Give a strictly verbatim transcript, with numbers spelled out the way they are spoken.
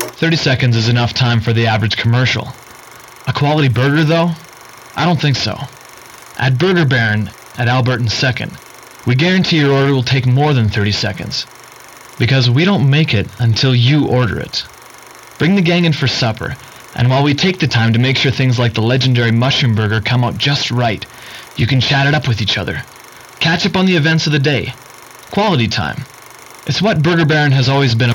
thirty seconds is enough time for the average commercial. A quality burger, though? I don't think so. At Burger Baron, at Albert and second, we guarantee your order will take more than thirty seconds. Because we don't make it until you order it. Bring the gang in for supper, and while we take the time to make sure things like the legendary mushroom burger come out just right, you can chat it up with each other. Catch up on the events of the day. Quality time. It's what Burger Baron has always been